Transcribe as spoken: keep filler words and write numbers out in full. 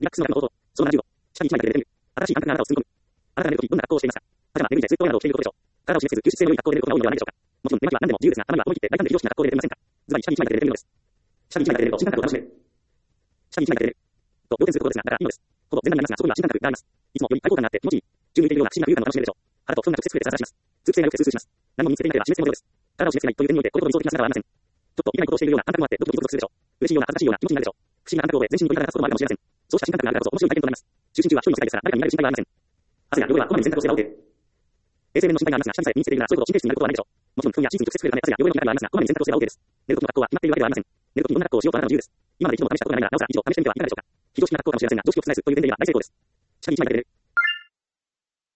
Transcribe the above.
リラックスの中の応答。そのななじゅうご。下にいちまいが出る。新しい感覚があなたを包み込む。あなたが寝るとき、どんな格好をしていますか？パジャマ、眠りでずっとなどを着ていることでしょう。体を示す吸湿性の良い格好で寝ることが多いのではないでしょうか。もちろん、寝巻きは何でも自由ですが、たまには思い切って大胆で非常識な格好で寝てみませんか？ズバリ下にいちまいが出るのです。下にいちまいが出ると新感覚を楽しめる。下にいちまいが出る。と、要点することですが、だからいいのです。ほぼ全裸になりますが、そこには新感覚があります。いつもより開放感があって気持ちいい。宙に浮いているような不思議な浮遊感を楽しめるでしょう。腹と布団が直接触れて散々します。通気性が良くてスースーします。何も見つけていなければ示せないものです。体を示せないという点において、これほど理想的な姿はありません。ちょっといけないことをしているような感覚もあって、ドキドキゾクゾクするでしょう。嬉しいような恥ずかしいような気持ちになるでしょう。不思議な感覚を覚え、全身に鳥肌が立つこともあるかもしれません。そうした新感覚があるからこそ面白い体験となります。就寝中は一人の世界ですから、誰かに見られる心配はありません。汗や汚れはこまめに洗濯をすれば OK。衛生面の心配がありますが、下着さえ身につけているならそういうことを神経質になることはないでしょう。もちろん、布団やシーツに直接触れるため汗や汚れの見方がありますが、こまめに洗濯をすれば OK です。寝るときの格好は決まっているわけではありません。寝るときにどんな格好をしようとあなたの自由です。今まで一度も試したことがないなら、なおさら一度試してみてはいかがでしょうか。非常識な格好かもしれませんが、常識を覆すという点で言えば大成功です。下にいちまいが出る。